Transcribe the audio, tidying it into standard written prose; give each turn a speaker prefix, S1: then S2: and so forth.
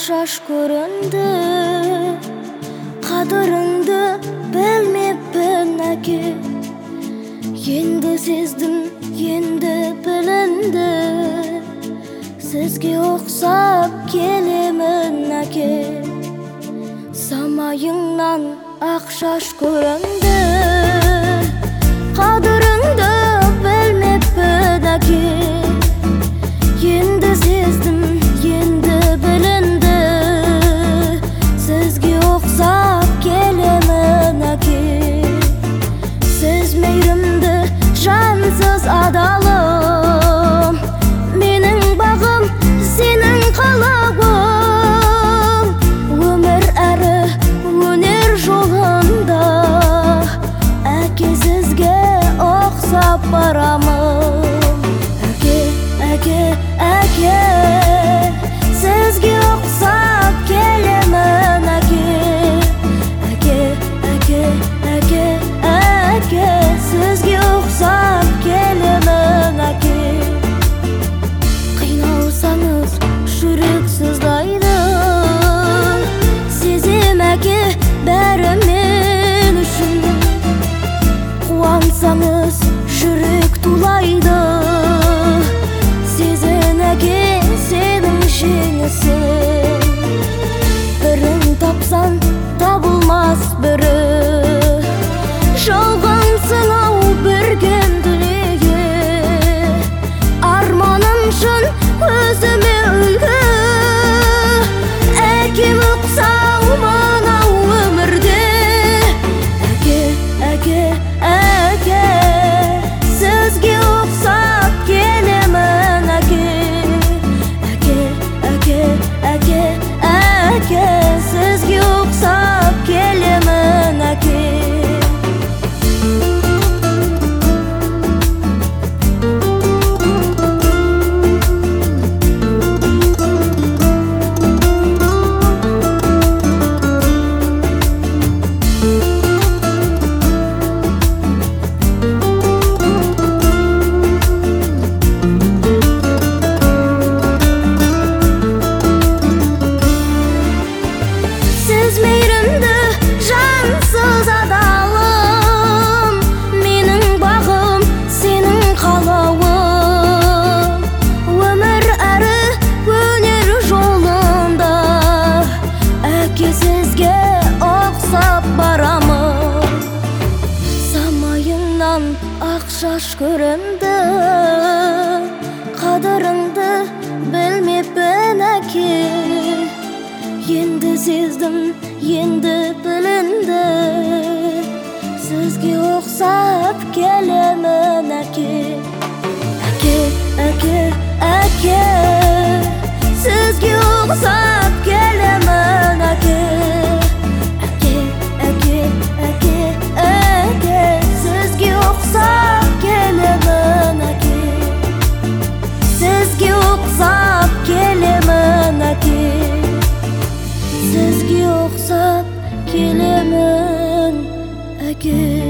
S1: Akşaş көрінді, қадіріңді білмеппін әке. Енді сездім, енді білінді, сізге ұқсап келемін әке. Самайыңнан ақшаш көрінді, қадіріңді білмеппін әке. Енді сездім, енді білінді, сізге ұқсап келемін әке. Сіз мейірімді, жансыз адалым, менің бағым, сенің қалауың. Өмір әрі өнер жолында әке, сізге ұқсап барамын. Әке, сізге ұқсап келемін әке. Әке, сізге ұқсап келемін әке. Қиналсаңыз жүрек сыздайды, сезем әке бәрі мен үшін. Қуансаңыз жүрек тулайды, сенің жеңісің. Бірін тапсан табылмас бірі, жалғансың ау берген дүниеге. Арманым шын өзіме үлгі, әкем ұқсау мынау өмірде. Әке, сізге ұқсап келемін әке. Әке, сізге ұқсап келемін әке. Сіз мейірімді, жансыз адалым, менің бағым, сенің қалауың. Өмір әрі өнер жолында әке, сізге ұқсап барамын. Самайыңнан ақшаш көрінді, қадіріңді білмеппін әке. Енді сездім, енді білінді, сізге ұқсап келемін әке. Әке, сізге ұқсап келемін әке. Әке, сізге ұқсап келемін әке. Сізге ұқсап келемін әке. Сізге ұқсап келемін әке.